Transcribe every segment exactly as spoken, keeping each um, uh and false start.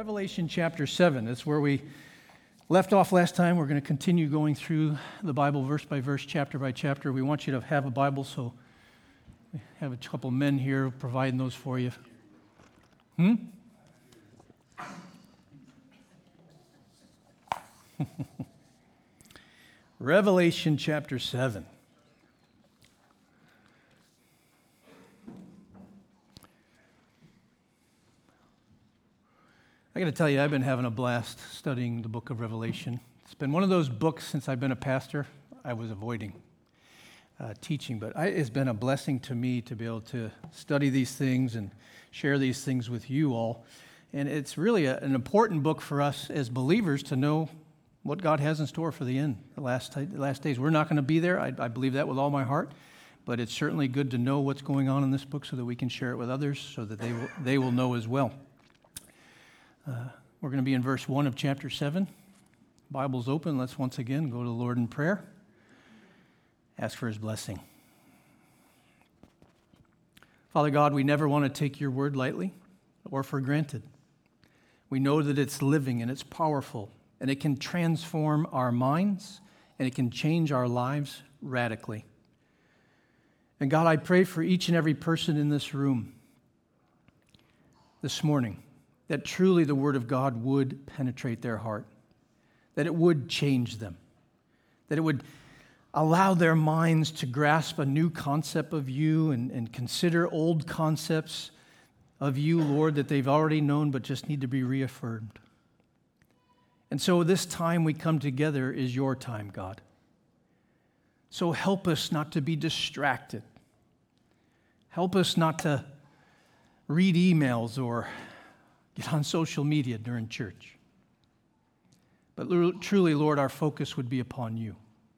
Revelation chapter seven. That's where we left off last time. We're going to continue going through the Bible verse by verse, chapter by chapter. We want you to have a Bible, so we have a couple men here providing those for you. Hmm? Revelation chapter seven. I got to tell you, I've been having a blast studying the book of Revelation. It's been one of those books since I've been a pastor I was avoiding uh, teaching, but I, it's been a blessing to me to be able to study these things and share these things with you all. And it's really a, an important book for us as believers to know what God has in store for the end, the last, the last days. We're not going to be there. I, I believe that with all my heart, but it's certainly good to know what's going on in this book so that we can share it with others so that they will, they will know as well. Uh, we're going to be in verse one of chapter seven. Bible's open. Let's once again go to the Lord in prayer. Ask for his blessing. Father God, we never want to take your word lightly or for granted. We know that it's living and it's powerful and it can transform our minds and it can change our lives radically. And God, I pray for each and every person in this room this morning that truly the Word of God would penetrate their heart, that it would change them, that it would allow their minds to grasp a new concept of you and, and consider old concepts of you, Lord, that they've already known but just need to be reaffirmed. And so this time we come together is your time, God. So help us not to be distracted. Help us not to read emails or get on social media during church. But truly, Lord, our focus would be upon you.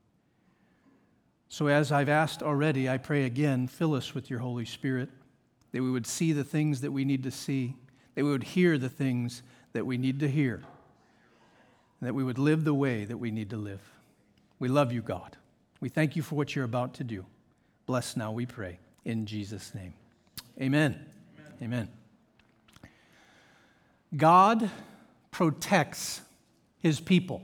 So as I've asked already, I pray again, fill us with your Holy Spirit, that we would see the things that we need to see, that we would hear the things that we need to hear, and that we would live the way that we need to live. We love you, God. We thank you for what you're about to do. Bless now, we pray, in Jesus' name. Amen. Amen. Amen. God protects his people.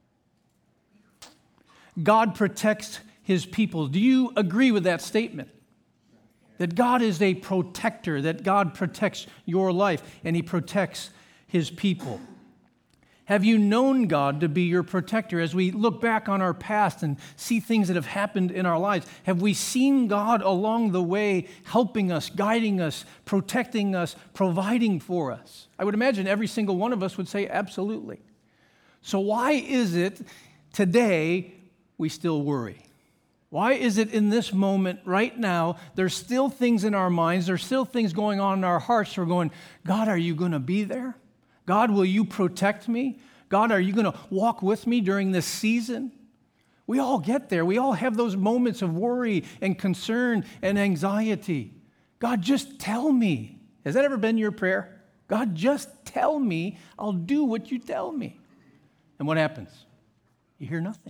God protects his people. Do you agree with that statement? That God is a protector, that God protects your life, and he protects his people. Have you known God to be your protector? As we look back on our past and see things that have happened in our lives, have we seen God along the way helping us, guiding us, protecting us, providing for us? I would imagine every single one of us would say absolutely. So why is it today we still worry? Why is it in this moment right now, there's still things in our minds, there's still things going on in our hearts, we're going, God, are you going to be there? God, will you protect me? God, are you going to walk with me during this season? We all get there. We all have those moments of worry and concern and anxiety. God, just tell me. Has that ever been your prayer? God, just tell me. I'll do what you tell me. And what happens? You hear nothing.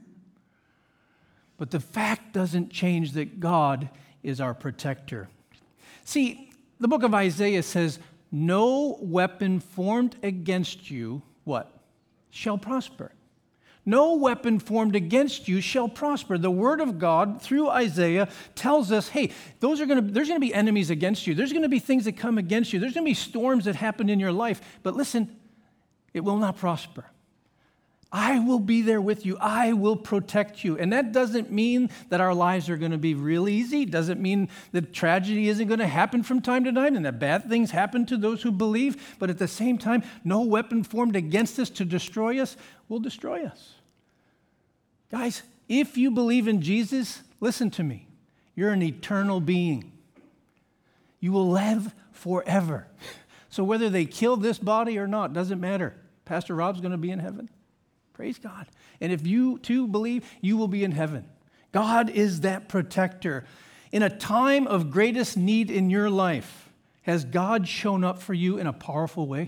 But the fact doesn't change that God is our protector. See, the book of Isaiah says, no weapon formed against you, what? Shall prosper. No weapon formed against you shall prosper. The word of God through Isaiah tells us, hey, those are going to, there's going to be enemies against you. There's going to be things that come against you. There's going to be storms that happen in your life. But listen, it will not prosper. I will be there with you. I will protect you. And that doesn't mean that our lives are going to be real easy. It doesn't mean that tragedy isn't going to happen from time to time and that bad things happen to those who believe. But at the same time, no weapon formed against us to destroy us will destroy us. Guys, if you believe in Jesus, listen to me. You're an eternal being. You will live forever. So whether they kill this body or not, doesn't matter. Pastor Rob's going to be in heaven. Praise God. And if you too believe, you will be in heaven. God is that protector. In a time of greatest need in your life, has God shown up for you in a powerful way?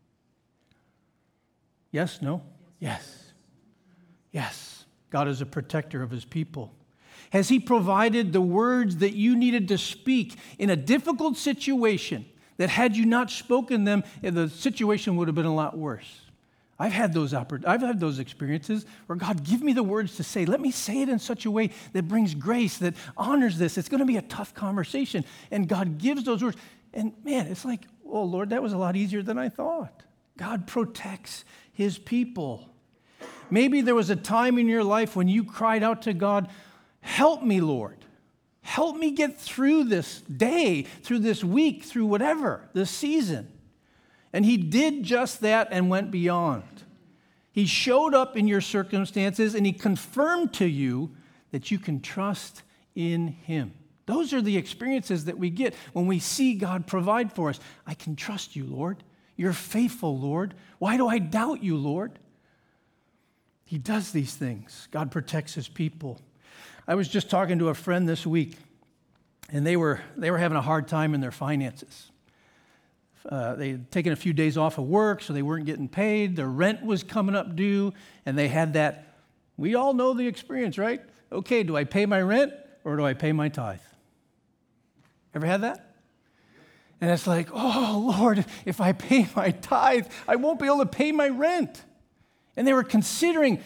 Yes, no? Yes. Yes. God is a protector of his people. Has he provided the words that you needed to speak in a difficult situation that had you not spoken them, the situation would have been a lot worse. I've had those oppor- I've had those experiences where God, give me the words to say. Let me say it in such a way that brings grace, that honors this. It's going to be a tough conversation. And God gives those words. And man, it's like, oh, Lord, that was a lot easier than I thought. God protects his people. Maybe there was a time in your life when you cried out to God, help me, Lord. Help me get through this day, through this week, through whatever, this season. And he did just that and went beyond. He showed up in your circumstances and he confirmed to you that you can trust in him. Those are the experiences that we get when we see God provide for us. I can trust you, Lord. You're faithful, Lord. Why do I doubt you, Lord? He does these things. God protects his people. I was just talking to a friend this week, and they were they were having a hard time in their finances. Uh, they had taken a few days off of work, so they weren't getting paid. Their rent was coming up due, and they had that, we all know the experience, right? Okay, do I pay my rent or do I pay my tithe? Ever had that? And it's like, oh, Lord, if I pay my tithe, I won't be able to pay my rent. And they were considering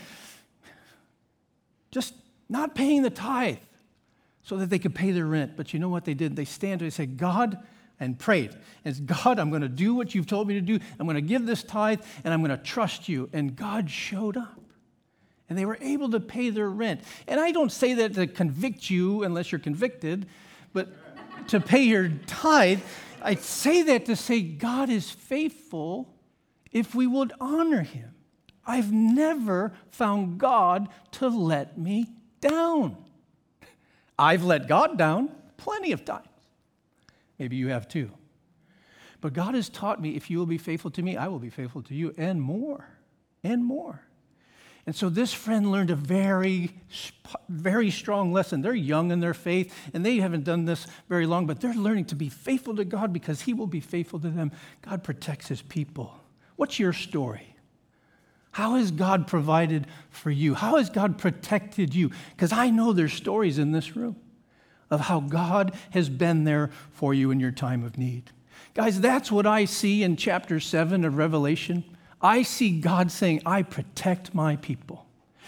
just not paying the tithe so that they could pay their rent. But you know what they did? They stand and they said, God, and prayed. And it's, God, I'm going to do what you've told me to do. I'm going to give this tithe, and I'm going to trust you. And God showed up. And they were able to pay their rent. And I don't say that to convict you unless you're convicted, but to pay your tithe, I say that to say God is faithful if we would honor him. I've never found God to let me down. I've let God down plenty of times. Maybe you have too. But God has taught me, if you will be faithful to me, I will be faithful to you, and more, and more. And so this friend learned a very, very strong lesson. They're young in their faith, and they haven't done this very long, but they're learning to be faithful to God because he will be faithful to them. God protects his people. What's your story? How has God provided for you? How has God protected you? Because I know there's stories in this room of how God has been there for you in your time of need. Guys, that's what I see in chapter seven of Revelation. I see God saying, I protect my people.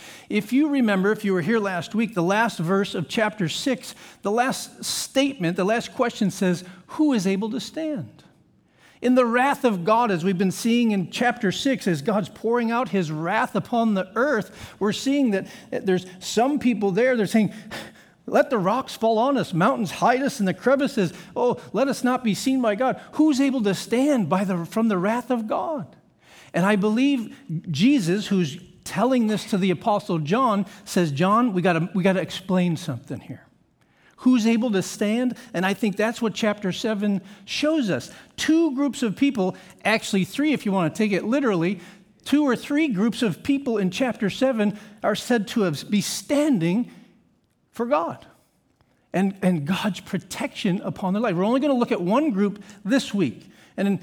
If you remember, if you were here last week, the last verse of chapter six, the last statement, the last question says, who is able to stand? In the wrath of God, as we've been seeing in chapter six, as God's pouring out his wrath upon the earth, we're seeing that there's some people there, they're saying, let the rocks fall on us, mountains hide us in the crevices. Oh, let us not be seen by God. Who's able to stand by the, from the wrath of God? And I believe Jesus, who's telling this to the Apostle John, says, John, we gotta, we gotta explain something here. Who's able to stand? And I think that's what chapter seven shows us. Two groups of people, actually three if you want to take it literally, two or three groups of people in chapter seven are said to have, be standing for God and, and God's protection upon their life. We're only going to look at one group this week. And in,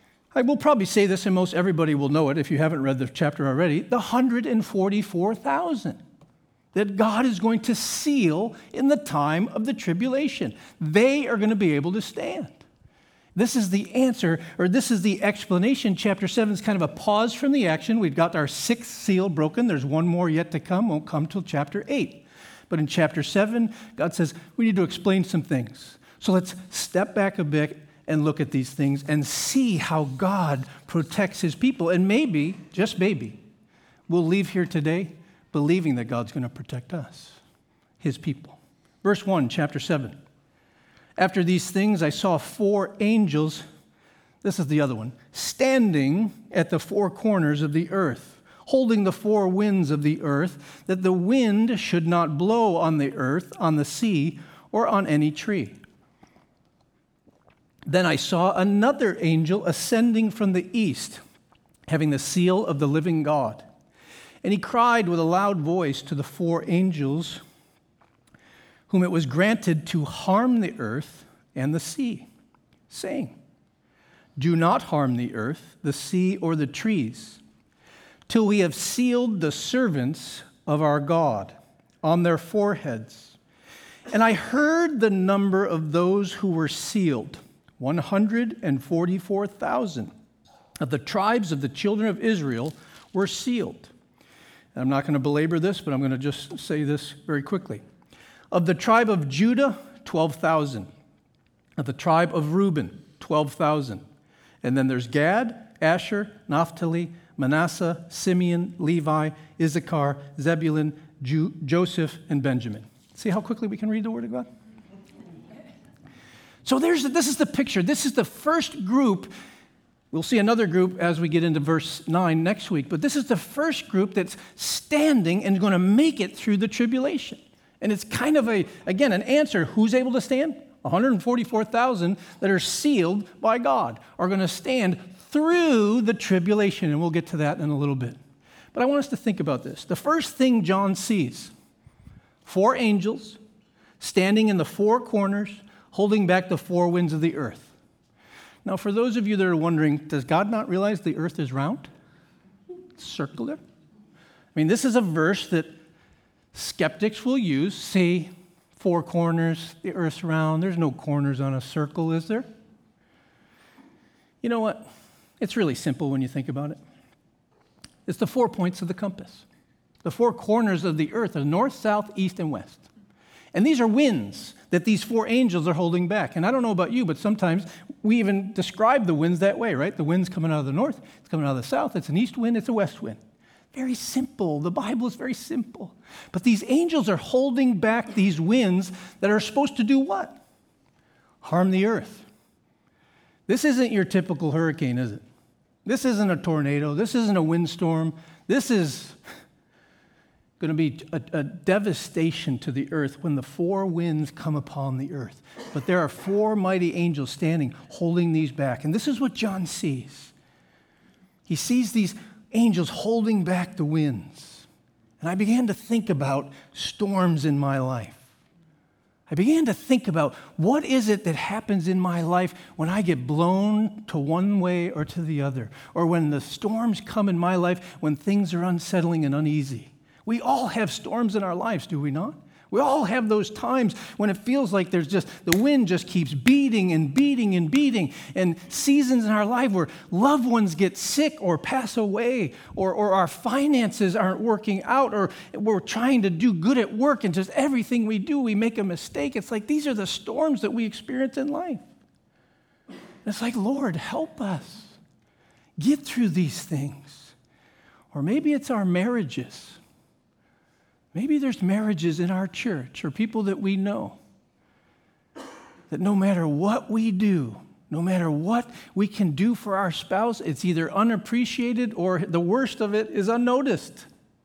I will probably say this, and most everybody will know it if you haven't read the chapter already, the one hundred forty-four thousand that God is going to seal in the time of the tribulation. They are going to be able to stand. This is the answer, or this is the explanation. Chapter seven is kind of a pause from the action. We've got our sixth seal broken. There's one more yet to come. Won't come till chapter eight. But in chapter seven, God says, we need to explain some things. So let's step back a bit and look at these things and see how God protects his people. And maybe, just maybe, we'll leave here today believing that God's going to protect us, his people. Verse one, chapter seven. After these things, I saw four angels, this is the other one, standing at the four corners of the earth, holding the four winds of the earth, that the wind should not blow on the earth, on the sea, or on any tree. Then I saw another angel ascending from the east, having the seal of the living God. And he cried with a loud voice to the four angels, whom it was granted to harm the earth and the sea, saying, do not harm the earth, the sea, or the trees, till we have sealed the servants of our God on their foreheads. And I heard the number of those who were sealed, one hundred forty-four thousand of the tribes of the children of Israel were sealed. And I'm not going to belabor this, but I'm going to just say this very quickly. Of the tribe of Judah, twelve thousand. Of the tribe of Reuben, twelve thousand. And then there's Gad, Asher, Naphtali, Manasseh, Simeon, Levi, Issachar, Zebulun, Ju- Joseph, and Benjamin. See how quickly we can read the Word of God? So there's this is the picture. This is the first group. We'll see another group as we get into verse nine next week. But this is the first group that's standing and going to make it through the tribulation. And it's kind of a, again, an answer. Who's able to stand? one hundred forty-four thousand that are sealed by God are going to stand through the tribulation. And we'll get to that in a little bit. But I want us to think about this. The first thing John sees, four angels standing in the four corners, holding back the four winds of the earth. Now, for those of you that are wondering, does God not realize the earth is round? It's circular. I mean, this is a verse that skeptics will use. See, four corners, the earth's round. There's no corners on a circle, is there? You know what? It's really simple when you think about it. It's the four points of the compass. The four corners of the earth are north, south, east, and west. And these are winds that these four angels are holding back. And I don't know about you, but sometimes we even describe the winds that way, right? The wind's coming out of the north, it's coming out of the south, it's an east wind, it's a west wind. Very simple. The Bible is very simple. But these angels are holding back these winds that are supposed to do what? Harm the earth. This isn't your typical hurricane, is it? This isn't a tornado. This isn't a windstorm. This is going to be a, a devastation to the earth when the four winds come upon the earth. But there are four mighty angels standing, holding these back. And this is what John sees. He sees these angels holding back the winds. And I began to think about storms in my life. I began to think about what is it that happens in my life when I get blown to one way or to the other, or when the storms come in my life when things are unsettling and uneasy. We all have storms in our lives, do we not? We all have those times when it feels like there's just, the wind just keeps beating and beating and beating, and seasons in our life where loved ones get sick or pass away, or, or our finances aren't working out, or we're trying to do good at work, and just everything we do, we make a mistake. It's like these are the storms that we experience in life. And it's like, Lord, help us get through these things. Or maybe it's our marriages. Maybe there's marriages in our church or people that we know that no matter what we do, no matter what we can do for our spouse, it's either unappreciated or the worst of it is unnoticed.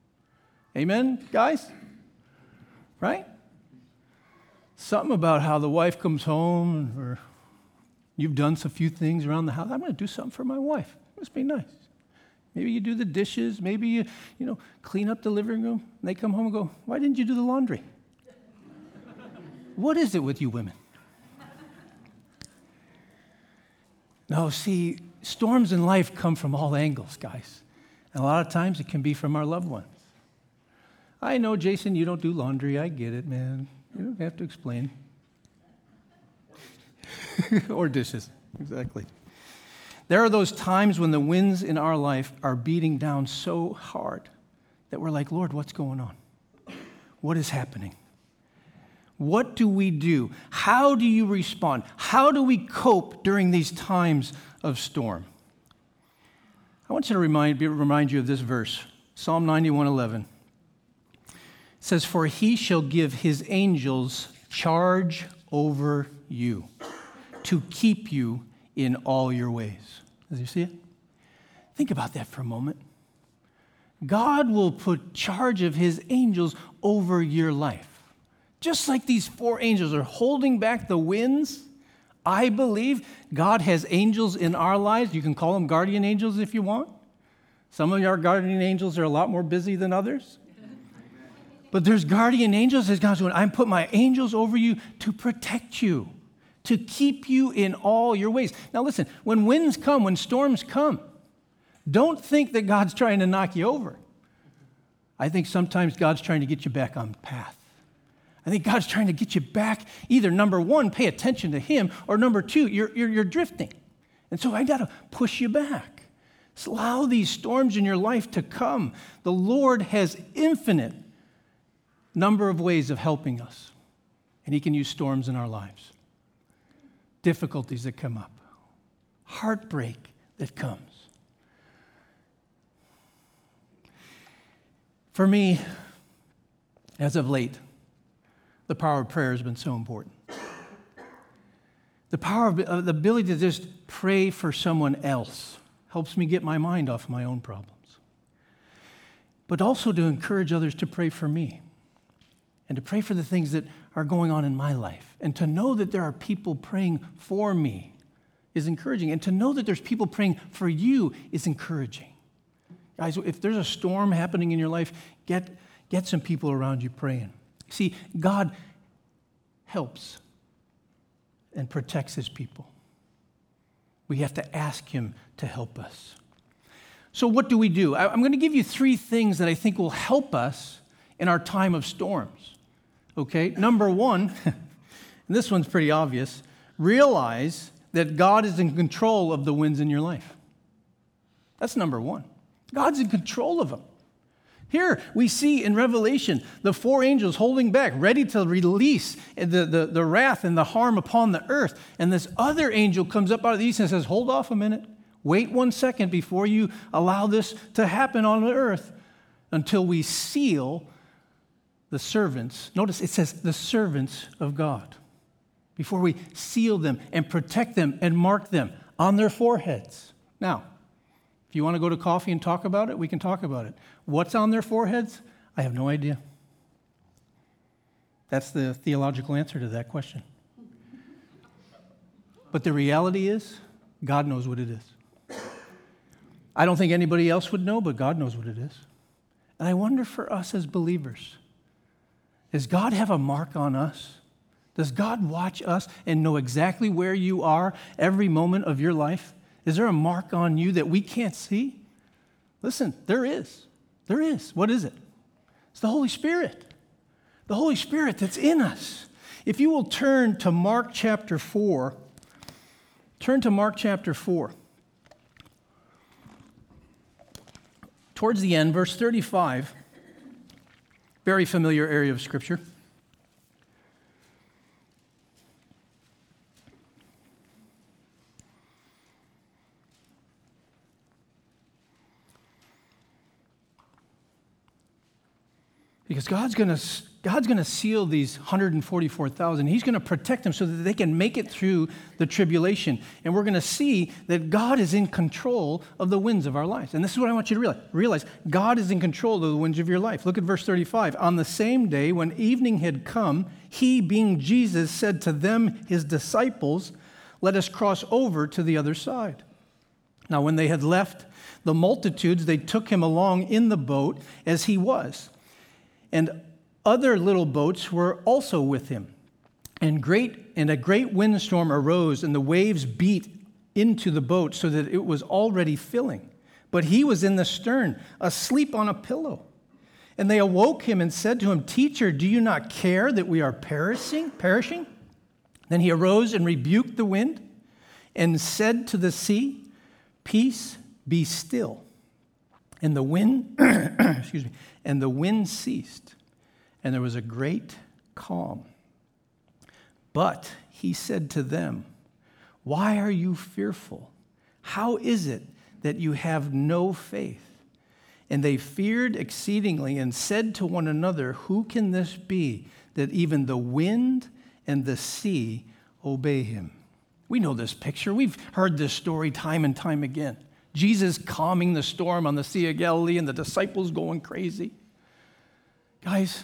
Amen, guys? Right? Something about how the wife comes home or you've done a few things around the house. I'm going to do something for my wife. It must be nice. Maybe you do the dishes. Maybe you, you know, clean up the living room. And they come home and go, why didn't you do the laundry? What is it with you women? No, see, storms in life come from all angles, guys. And a lot of times it can be from our loved ones. I know, Jason, you don't do laundry. I get it, man. You don't have to explain. Or dishes, exactly. There are those times when the winds in our life are beating down so hard that we're like, Lord, what's going on? What is happening? What do we do? How do you respond? How do we cope during these times of storm? I want you to remind, remind you of this verse, Psalm ninety-one eleven. It says, for he shall give his angels charge over you to keep you in all your ways. Does you see it? Think about that for a moment. God will put charge of his angels over your life. Just like these four angels are holding back the winds, I believe God has angels in our lives. You can call them guardian angels if you want. Some of our guardian angels are a lot more busy than others. But there's guardian angels that God's going, I put my angels over you to protect you, to keep you in all your ways. Now listen, when winds come, when storms come, don't think that God's trying to knock you over. I think sometimes God's trying to get you back on path. I think God's trying to get you back. Either number one, pay attention to him, or number two, you're, you're, you're drifting. And so I got to push you back. So allow these storms in your life to come. The Lord has infinite number of ways of helping us. And he can use storms in our lives. Difficulties that come up. Heartbreak that comes. For me, as of late, the power of prayer has been so important. The power of uh, the ability to just pray for someone else helps me get my mind off my own problems. But also to encourage others to pray for me and to pray for the things that are going on in my life. And to know that there are people praying for me is encouraging. And to know that there's people praying for you is encouraging. Guys, if there's a storm happening in your life, get, get some people around you praying. See, God helps and protects his people. We have to ask him to help us. So what do we do? I'm going to give you three things that I think will help us in our time of storms. Okay? Number one, and this one's pretty obvious, realize that God is in control of the winds in your life. That's number one. God's in control of them. Here we see in Revelation the four angels holding back, ready to release the, the, the wrath and the harm upon the earth. And this other angel comes up out of the east and says, hold off a minute. Wait one second before you allow this to happen on the earth until we seal the servants. Notice it says the servants of God. Before we seal them and protect them and mark them on their foreheads. Now, if you want to go to coffee and talk about it, we can talk about it. What's on their foreheads? I have no idea. That's the theological answer to that question. But the reality is, God knows what it is. I don't think anybody else would know, but God knows what it is. And I wonder for us as believers, does God have a mark on us? Does God watch us and know exactly where you are every moment of your life? Is there a mark on you that we can't see? Listen, there is. There is. What is it? It's the Holy Spirit. The Holy Spirit that's in us. If you will turn to Mark chapter four, turn to Mark chapter four. Towards the end, verse thirty-five, very familiar area of Scripture. Because God's going to God's going to seal these one hundred forty-four thousand. He's going to protect them so that they can make it through the tribulation. And we're going to see that God is in control of the winds of our lives. And this is what I want you to realize. Realize God is in control of the winds of your life. Look at verse thirty-five. On the same day when evening had come, he, being Jesus, said to them, his disciples, let us cross over to the other side. Now when they had left the multitudes, they took him along in the boat as he was. And other little boats were also with him. And great and a great windstorm arose, and the waves beat into the boat so that it was already filling. But he was in the stern, asleep on a pillow. And they awoke him and said to him, Teacher, do you not care that we are perishing? Perishing? Then he arose and rebuked the wind and said to the sea, Peace, be still. And the wind, excuse me, and the wind ceased, and there was a great calm. But he said to them, Why are you fearful? How is it that you have no faith? And they feared exceedingly and said to one another, Who can this be, that even the wind and the sea obey him? We know this picture. We've heard this story time and time again. Jesus calming the storm on the Sea of Galilee and the disciples going crazy. Guys,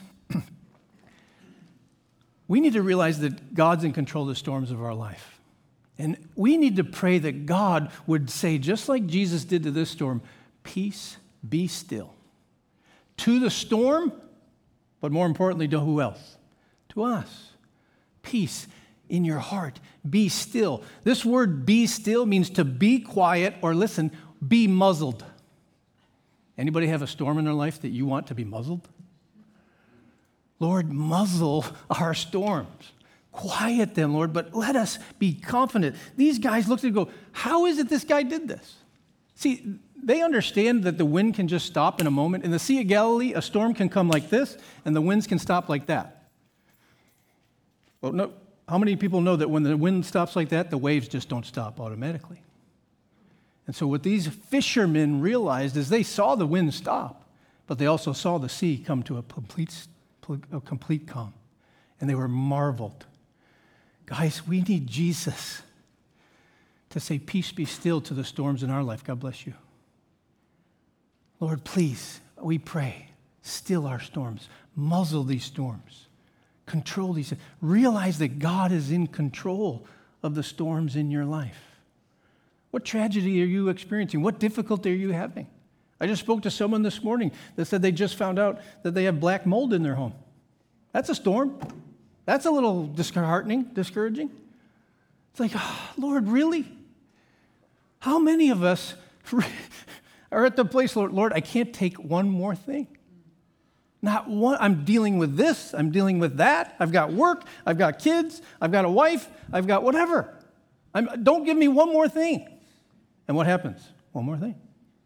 we need to realize that God's in control of the storms of our life. And we need to pray that God would say, just like Jesus did to this storm, peace, be still. To the storm, but more importantly, to who else? To us. Peace in your heart. Be still. This word be still means to be quiet, or listen, be muzzled. Anybody have a storm in their life that you want to be muzzled? Lord, muzzle our storms. Quiet them, Lord, but let us be confident. These guys looked and go, how is it this guy did this? See, they understand that the wind can just stop in a moment. In the Sea of Galilee, a storm can come like this, and the winds can stop like that. Well, no, how many people know that when the wind stops like that, the waves just don't stop automatically? And so what these fishermen realized is they saw the wind stop, but they also saw the sea come to a complete, a complete calm. And they were marveled. Guys, we need Jesus to say, peace be still to the storms in our life. God bless you. Lord, please, we pray, still our storms, muzzle these storms, control these. Realize that God is in control of the storms in your life. What tragedy are you experiencing? What difficulty are you having? I just spoke to someone this morning that said they just found out that they have black mold in their home. That's a storm. That's a little disheartening, discouraging. It's like, oh, Lord, really? How many of us are at the place, Lord, Lord, I can't take one more thing. Not one. I'm dealing with this. I'm dealing with that. I've got work. I've got kids. I've got a wife. I've got whatever. I'm, don't give me one more thing. And what happens? One more thing.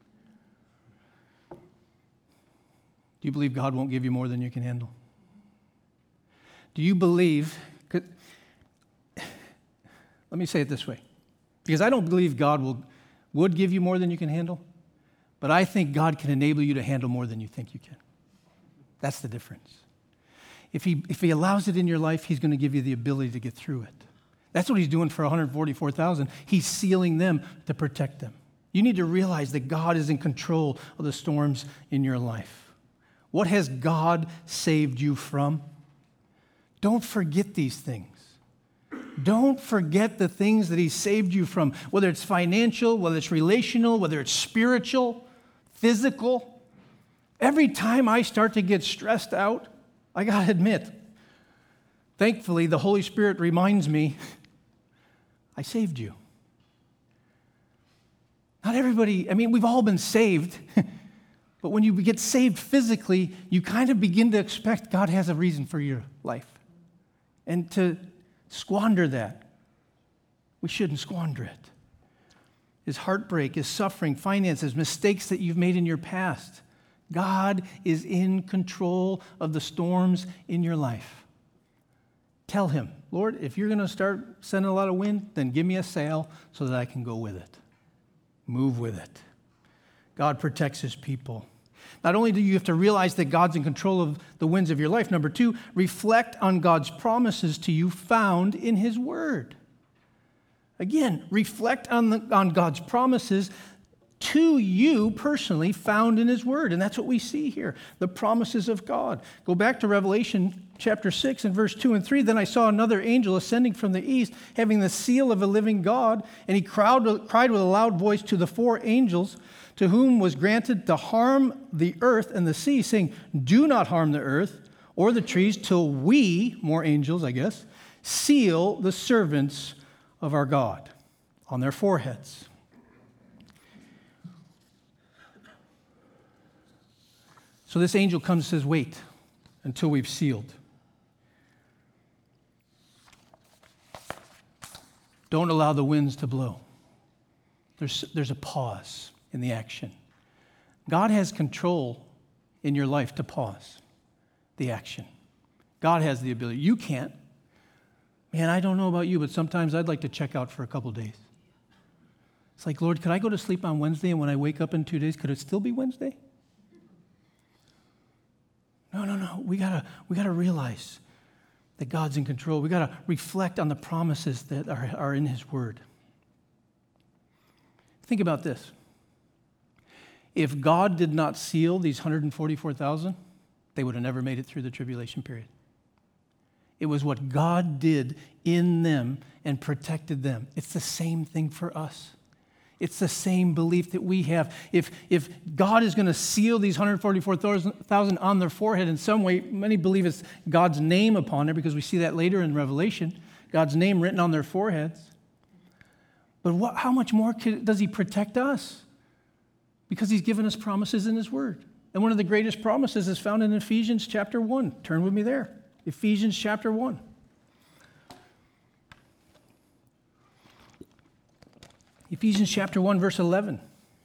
Do you believe God won't give you more than you can handle? Do you believe, let me say it this way, because I don't believe God will, would give you more than you can handle, but I think God can enable you to handle more than you think you can. That's the difference. If he, if he allows it in your life, he's going to give you the ability to get through it. That's what he's doing for one hundred forty-four thousand. He's sealing them to protect them. You need to realize that God is in control of the storms in your life. What has God saved you from? Don't forget these things. Don't forget the things that he saved you from, whether it's financial, whether it's relational, whether it's spiritual, physical. Every time I start to get stressed out, I got to admit, thankfully, the Holy Spirit reminds me, I saved you. Not everybody, I mean, we've all been saved, but when you get saved physically, you kind of begin to expect God has a reason for your life. And to squander that, we shouldn't squander it. His heartbreak, his suffering, finances, mistakes that you've made in your past. God is in control of the storms in your life. Tell him, Lord, if you're going to start sending a lot of wind, then give me a sail so that I can go with it. Move with it. God protects his people. Not only do you have to realize that God's in control of the winds of your life, number two, reflect on God's promises to you found in his word. Again, reflect on, the, on God's promises to you personally found in his word. And that's what we see here, the promises of God. Go back to Revelation chapter six and verse two and three. Then I saw another angel ascending from the east, having the seal of a living God. And he cried with a loud voice to the four angels to whom was granted to harm the earth and the sea, saying, do not harm the earth or the trees till we, more angels, I guess, seal the servants of our God on their foreheads. So this angel comes and says, wait until we've sealed. Don't allow the winds to blow. There's, there's a pause in the action. God has control in your life to pause the action. God has the ability. You can't. Man, I don't know about you, but sometimes I'd like to check out for a couple days. It's like, Lord, could I go to sleep on Wednesday, and when I wake up in two days, could it still be Wednesday? No, no, no. We gotta, we gotta realize that God's in control. We gotta reflect on the promises that are, are in his word. Think about this. If God did not seal these one hundred forty-four thousand, they would have never made it through the tribulation period. It was what God did in them and protected them. It's the same thing for us. It's the same belief that we have. If, if God is going to seal these one hundred forty-four thousand on their forehead in some way, many believe it's God's name upon it, because we see that later in Revelation, God's name written on their foreheads. But what, how much more could, does he protect us? Because he's given us promises in his word. And one of the greatest promises is found in Ephesians chapter one. Turn with me there. Ephesians chapter one. Ephesians chapter one, verse eleven.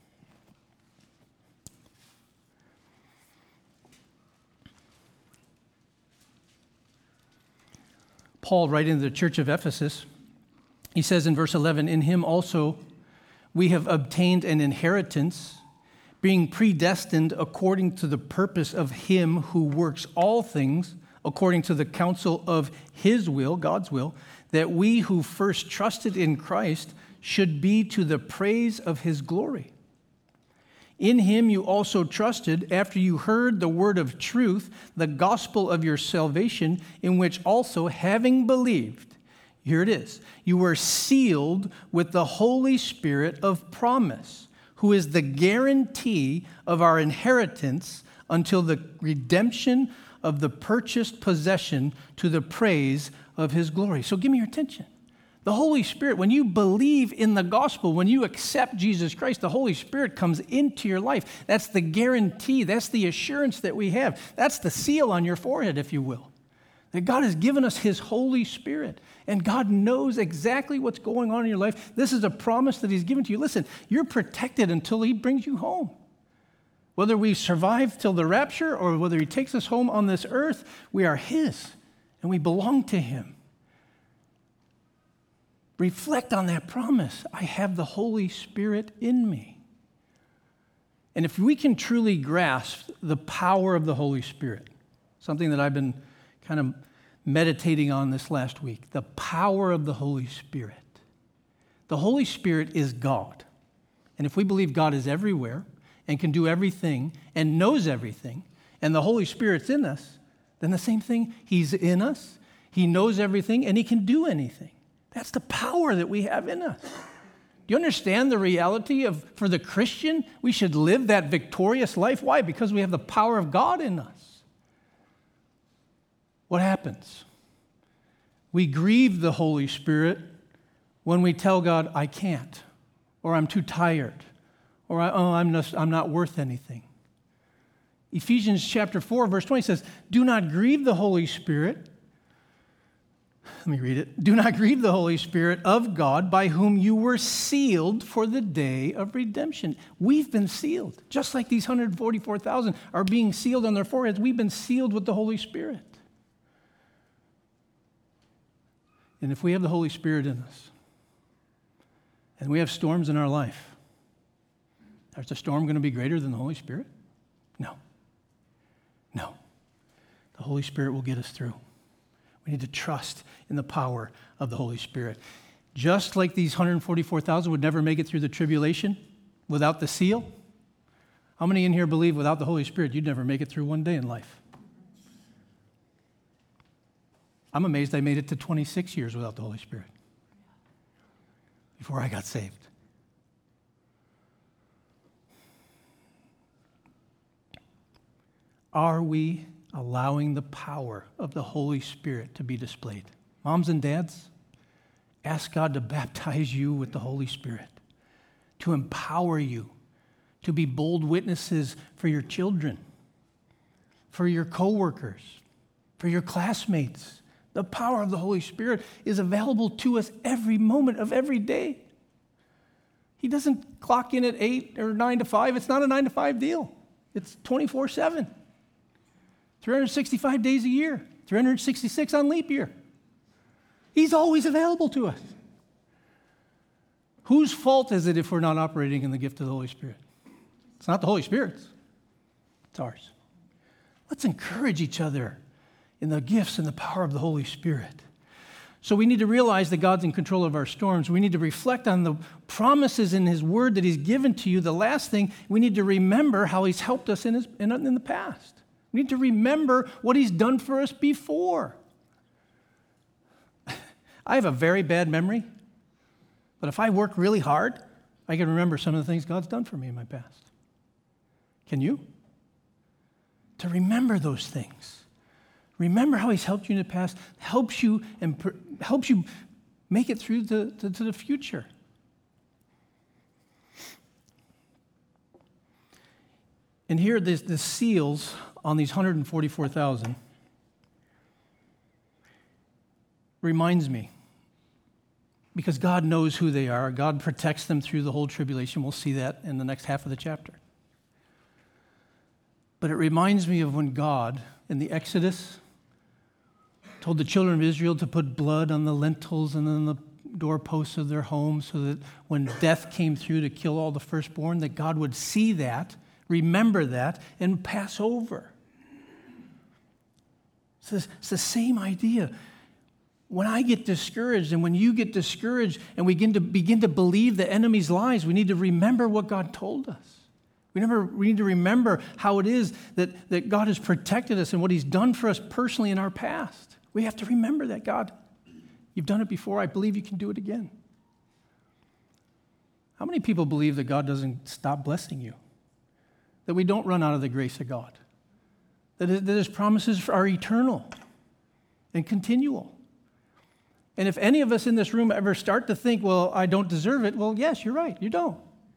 Paul, writing to the church of Ephesus, he says in verse eleven, "In him also we have obtained an inheritance, being predestined according to the purpose of him who works all things according to the counsel of his will," God's will, "that we who first trusted in Christ should be to the praise of his glory. In him you also trusted after you heard the word of truth, the gospel of your salvation, in which also, having believed," here it is, "you were sealed with the Holy Spirit of promise, who is the guarantee of our inheritance until the redemption of the purchased possession to the praise of his glory." So give me your attention. The Holy Spirit, when you believe in the gospel, when you accept Jesus Christ, the Holy Spirit comes into your life. That's the guarantee. That's the assurance that we have. That's the seal on your forehead, if you will. That God has given us his Holy Spirit. And God knows exactly what's going on in your life. This is a promise that he's given to you. Listen, you're protected until he brings you home. Whether we survive till the rapture or whether he takes us home on this earth, we are his and we belong to him. Reflect on that promise. I have the Holy Spirit in me. And if we can truly grasp the power of the Holy Spirit, something that I've been kind of meditating on this last week, the power of the Holy Spirit. The Holy Spirit is God. And if we believe God is everywhere and can do everything and knows everything, and the Holy Spirit's in us, then the same thing, he's in us, he knows everything, and he can do anything. That's the power that we have in us. Do you understand the reality of, for the Christian, we should live that victorious life? Why? Because we have the power of God in us. What happens? We grieve the Holy Spirit when we tell God, I can't, or I'm too tired, or oh, I'm, just, I'm not worth anything. Ephesians chapter four, verse twenty says, "Do not grieve the Holy Spirit." Let me read it. "Do not grieve the Holy Spirit of God, by whom you were sealed for the day of redemption." We've been sealed. Just like these one hundred forty-four thousand are being sealed on their foreheads, we've been sealed with the Holy Spirit. And if we have the Holy Spirit in us, and we have storms in our life, is the storm going to be greater than the Holy Spirit? No. No. The Holy Spirit will get us through. We need to trust in the power of the Holy Spirit. Just like these one hundred forty-four thousand would never make it through the tribulation without the seal, how many in here believe without the Holy Spirit you'd never make it through one day in life? I'm amazed I made it to twenty-six years without the Holy Spirit before I got saved. Are we allowing the power of the Holy Spirit to be displayed? Moms and dads, ask God to baptize you with the Holy Spirit, to empower you, to be bold witnesses for your children, for your coworkers, for your classmates. The power of the Holy Spirit is available to us every moment of every day. He doesn't clock in at eight or nine to five. It's not a nine to five deal. It's twenty-four seven. three hundred sixty-five days a year, three hundred sixty-six on leap year. He's always available to us. Whose fault is it if we're not operating in the gift of the Holy Spirit? It's not the Holy Spirit's. It's ours. Let's encourage each other in the gifts and the power of the Holy Spirit. So we need to realize that God's in control of our storms. We need to reflect on the promises in his word that he's given to you. The last thing, we need to remember how he's helped us in, his, in, in the past. We need to remember what he's done for us before. I have a very bad memory, but if I work really hard, I can remember some of the things God's done for me in my past. Can you? To remember those things. Remember how he's helped you in the past, helps you and per, helps you make it through the, to, to the future. And here, this, the seals on these one hundred forty-four thousand reminds me, because God knows who they are. God protects them through the whole tribulation. We'll see that in the next half of the chapter. But it reminds me of when God, in the Exodus, told the children of Israel to put blood on the lintels and on the doorposts of their homes so that when death came through to kill all the firstborn, that God would see that, remember that, and pass over. So it's the same idea. When I get discouraged and when you get discouraged and we begin to begin to believe the enemy's lies, we need to remember what God told us. We, never, we need to remember how it is that, that God has protected us and what he's done for us personally in our past. We have to remember that. God, you've done it before. I believe you can do it again. How many people believe that God doesn't stop blessing you? That we don't run out of the grace of God? That his promises are eternal and continual? And if any of us in this room ever start to think, well, I don't deserve it, well, yes, you're right, you don't.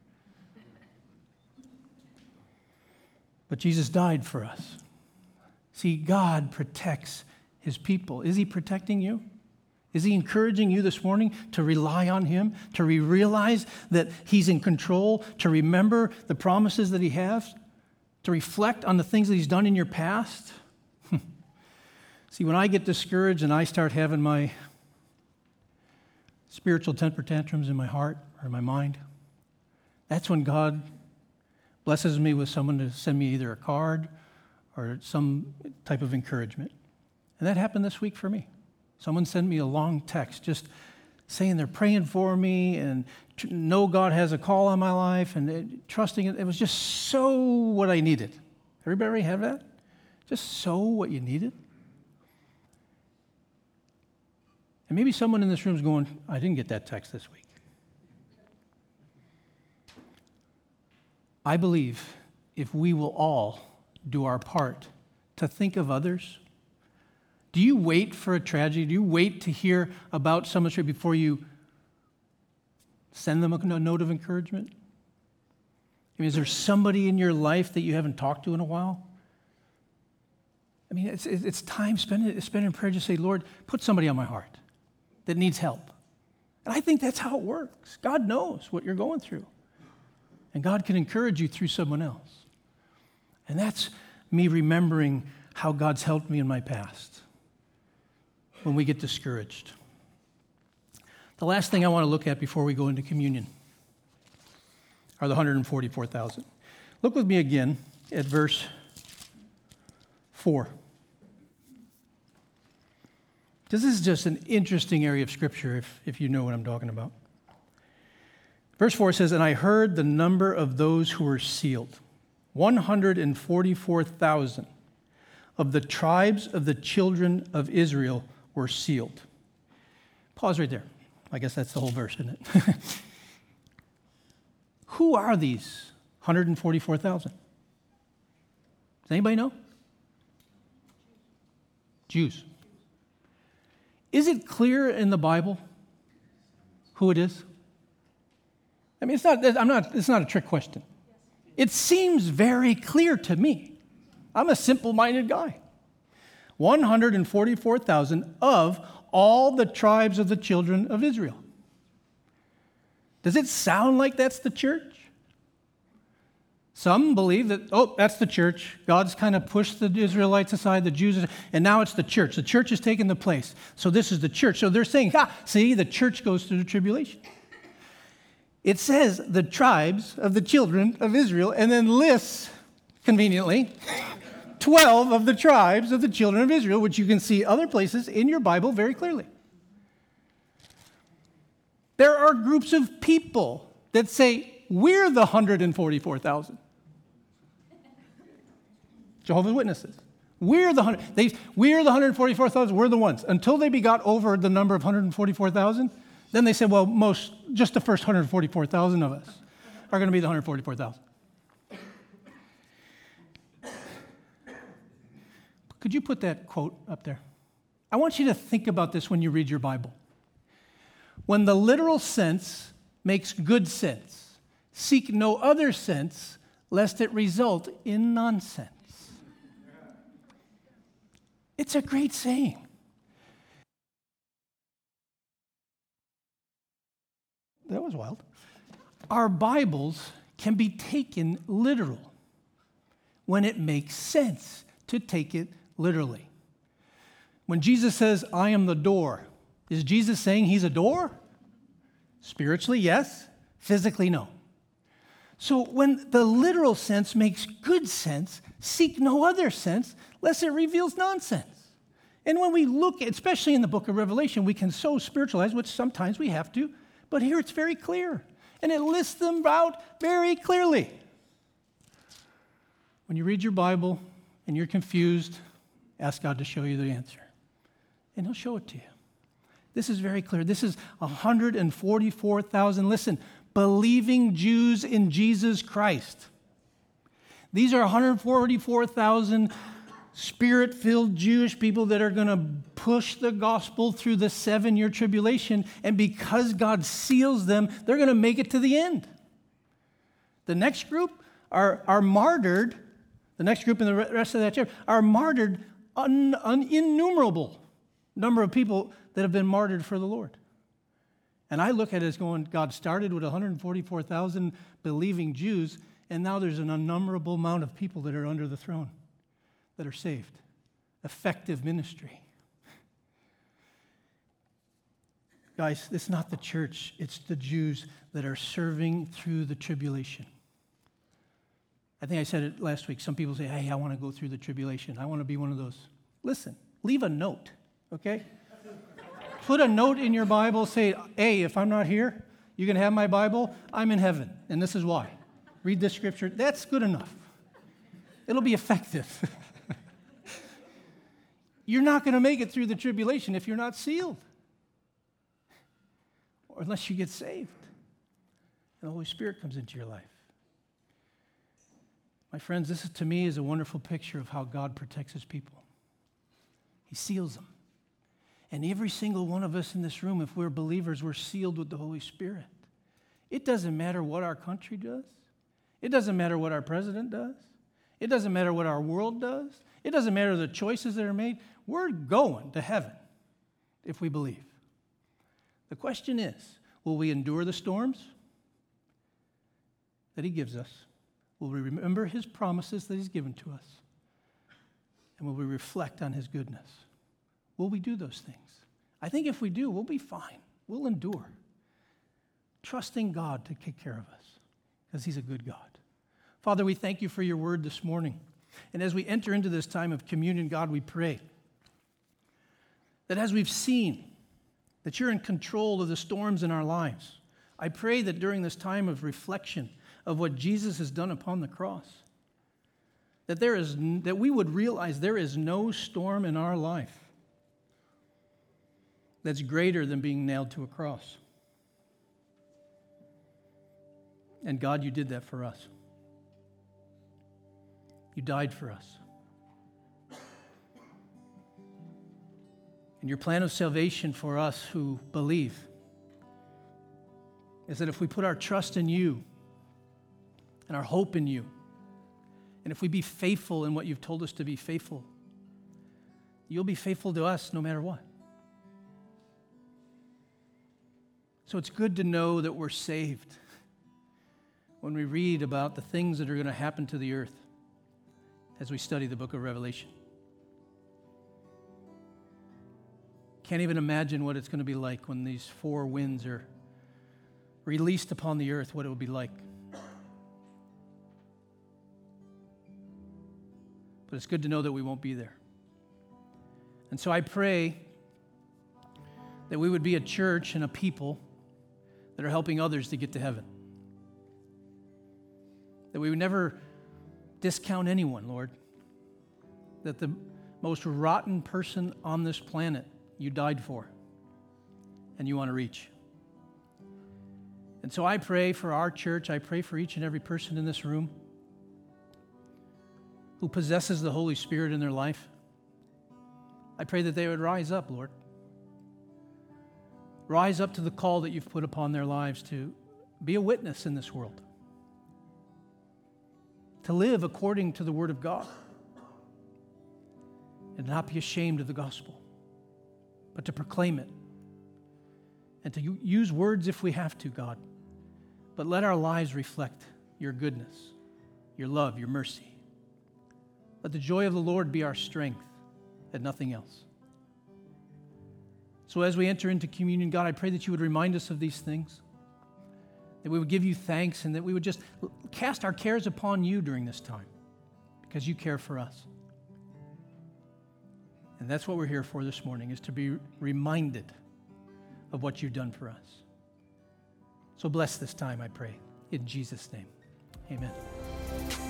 But Jesus died for us. See, God protects his people. Is he protecting you? Is he encouraging you this morning to rely on him, to re- realize that he's in control, to remember the promises that he has, to reflect on the things that he's done in your past? See, when I get discouraged and I start having my spiritual temper tantrums in my heart or in my mind, that's when God blesses me with someone to send me either a card or some type of encouragement. And that happened this week for me. Someone sent me a long text just saying they're praying for me and tr- know God has a call on my life and it, trusting it. It was just so what I needed. Everybody have that? Just so what you needed? And maybe someone in this room is going, I didn't get that text this week. I believe if we will all do our part to think of others. Do you wait for a tragedy? Do you wait to hear about someone's tragedy before you send them a note of encouragement? I mean, is there somebody in your life that you haven't talked to in a while? I mean, it's, it's time spent, spent in prayer. Just say, Lord, put somebody on my heart that needs help. And I think that's how it works. God knows what you're going through. And God can encourage you through someone else. And that's me remembering how God's helped me in my past when we get discouraged. The last thing I want to look at before we go into communion are the one hundred forty-four thousand. Look with me again at verse four. Because this is just an interesting area of Scripture if, if you know what I'm talking about. Verse four says, and I heard the number of those who were sealed, one hundred forty-four thousand of the tribes of the children of Israel were sealed. Pause right there. I guess that's the whole verse, isn't it? Who are these one hundred forty-four thousand? Does anybody know? Jews. Is it clear in the Bible who it is? I mean, it's not, I'm not, it's not a trick question. It seems very clear to me. I'm a simple-minded guy. one hundred forty-four thousand of all the tribes of the children of Israel. Does it sound like that's the church? Some believe that, oh, that's the church. God's kind of pushed the Israelites aside, the Jews, and now it's the church. The church has taken the place. So this is the church. So they're saying, ah, see, the church goes through the tribulation. It says the tribes of the children of Israel, and then lists, conveniently, twelve of the tribes of the children of Israel, which you can see other places in your Bible very clearly. There are groups of people that say, we're the one hundred forty-four thousand. Jehovah's Witnesses. We're the, they, we're the one hundred forty-four thousand, we're the ones. Until they got over the number of one hundred forty-four thousand, then they said, well, most, just the first one hundred forty-four thousand of us are going to be the one hundred forty-four thousand. Could you put that quote up there? I want you to think about this when you read your Bible. When the literal sense makes good sense, seek no other sense, lest it result in nonsense. It's a great saying. That was wild. Our Bibles can be taken literal when it makes sense to take it literally. When Jesus says, I am the door, is Jesus saying he's a door? Spiritually, yes. Physically, no. So when the literal sense makes good sense, seek no other sense, lest it reveals nonsense. And when we look, especially in the book of Revelation, we can so spiritualize, which sometimes we have to, but here it's very clear. And it lists them out very clearly. When you read your Bible and you're confused, ask God to show you the answer. And he'll show it to you. This is very clear. This is one hundred forty-four thousand, listen, believing Jews in Jesus Christ. These are one hundred forty-four thousand Spirit-filled Jewish people that are going to push the gospel through the seven-year tribulation, and because God seals them, they're going to make it to the end. The next group are, are martyred, the next group in the rest of that chapter, are martyred an un, innumerable number of people that have been martyred for the Lord. And I look at it as going, God started with one hundred forty-four thousand believing Jews, and now there's an unnumberable amount of people that are under the throne that are saved. Effective ministry. Guys, it's not the church, it's the Jews that are serving through the tribulation. I think I said it last week. Some people say, hey, I want to go through the tribulation. I want to be one of those. Listen, leave a note, okay? Put a note in your Bible, say, hey, if I'm not here, you can have my Bible, I'm in heaven, and this is why. Read this scripture. That's good enough. It'll be effective. You're not going to make it through the tribulation if you're not sealed, or unless you get saved and the Holy Spirit comes into your life. My friends, this is, to me is a wonderful picture of how God protects his people. He seals them. And every single one of us in this room, if we're believers, we're sealed with the Holy Spirit. It doesn't matter what our country does. It doesn't matter what our president does. It doesn't matter what our world does. It doesn't matter the choices that are made. We're going to heaven if we believe. The question is, will we endure the storms that he gives us? Will we remember his promises that he's given to us? And will we reflect on his goodness? Will we do those things? I think if we do, we'll be fine. We'll endure. Trusting God to take care of us because he's a good God. Father, we thank you for your word this morning. And as we enter into this time of communion, God, we pray that as we've seen that you're in control of the storms in our lives, I pray that during this time of reflection of what Jesus has done upon the cross, that there is that we would realize there is no storm in our life that's greater than being nailed to a cross. And God, you did that for us. You died for us. And your plan of salvation for us who believe is that if we put our trust in you and our hope in you, and if we be faithful in what you've told us to be faithful, you'll be faithful to us no matter what. So it's good to know that we're saved when we read about the things that are going to happen to the earth as we study the book of Revelation. Can't even imagine what it's going to be like when these four winds are released upon the earth, what it will be like. But it's good to know that we won't be there. And so I pray that we would be a church and a people that are helping others to get to heaven. That we would never discount anyone, Lord. That the most rotten person on this planet you died for and you want to reach. And so I pray for our church. I pray for each and every person in this room who possesses the Holy Spirit in their life. I pray that they would rise up, Lord. Rise up to the call that you've put upon their lives to be a witness in this world. to live according to the Word of God and not be ashamed of the gospel, but to proclaim it and to u- use words if we have to, God. But let our lives reflect your goodness, your love, your mercy. Let the joy of the Lord be our strength and nothing else. So as we enter into communion, God, I pray that you would remind us of these things, that we would give you thanks, and that we would just cast our cares upon you during this time because you care for us. And that's what we're here for this morning, is to be reminded of what you've done for us. So bless this time, I pray, in Jesus' name. Amen.